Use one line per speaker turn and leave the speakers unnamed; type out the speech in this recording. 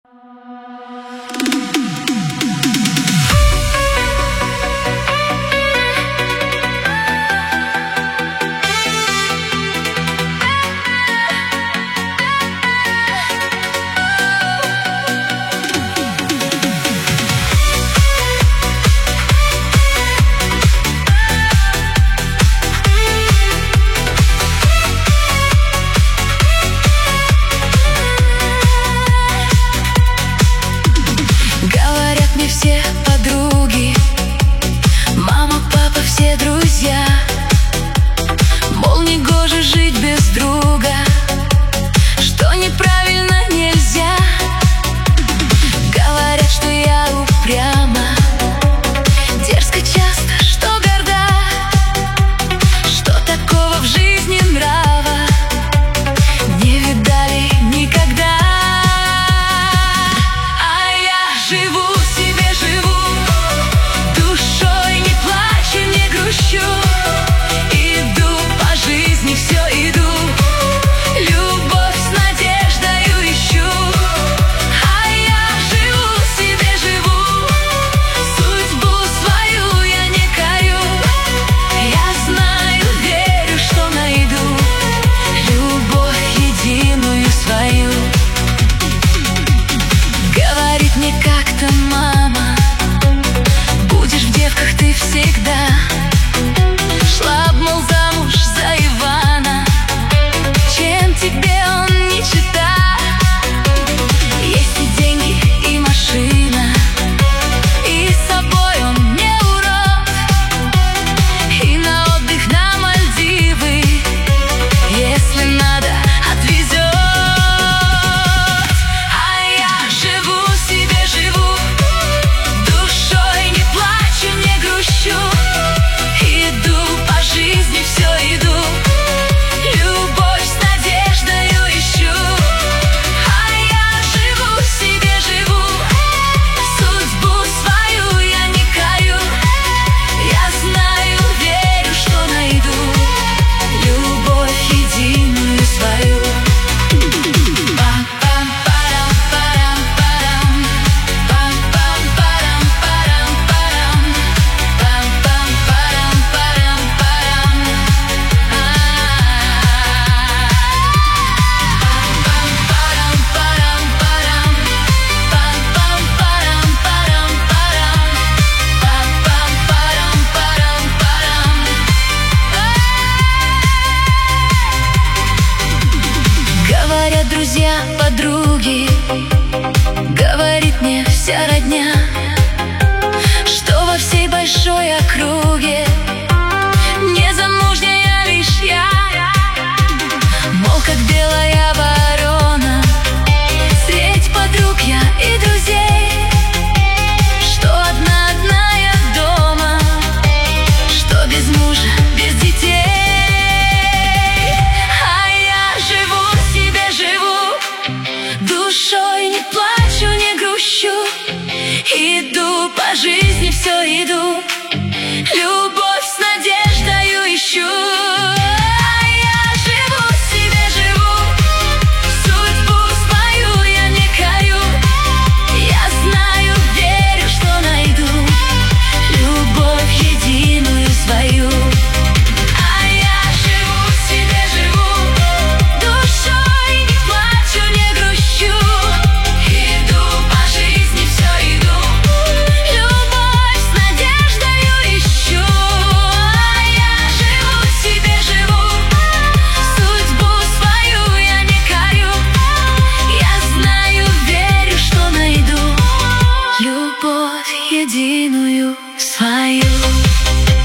Все подруги, мама, папа, все друзья, мол, негоже жить без друга, что неправильно нельзя. Говорят, что я упряма, дерзко часто, что горда, что такого в жизни нрава не видали никогда. А я живу, иду по жизни, все иду, любовь с надеждою ищу. А я живу себе, живу, судьбу свою я не корю. Я знаю, верю, что найду любовь единую свою. Говорит мне как-то мама: будешь в девках ты всегда. Шла б, мол, замуж за Ивана, чем тебе он не чита. Есть и деньги, и машина, и с собой он не урод, и на отдых на Мальдивы, если надо, отвезет. А я живу себе, живу, душой не плачу, не грущу. Иду по жизни, все иду, любовь с надеждою ищу. А я живу себе, живу, судьбу свою я не корю. Я знаю, верю, что найду любовь единую свою. Говорят друзья, подруги, говорит мне вся родня, что во всей большой округе незамужняя лишь я. Мол, как белая ворона, средь подруг я и друзей, что одна я дома, что без мужа, без детей. А я живу себе, живу, душой не плачу, не грущу. Иду по жизни, все иду, любовь с надеждою ищу. А я живу себе, живу, судьбу свою я не корю. Я знаю, верю, что найду любовь единую свою. А я живу себе, живу, душой не плачу, не грущу. Иду по жизни, все иду, любовь с надеждою ищу. А я живу себе, живу, судьбу свою я не корю. Я знаю, верю, что найду любовь единую свою.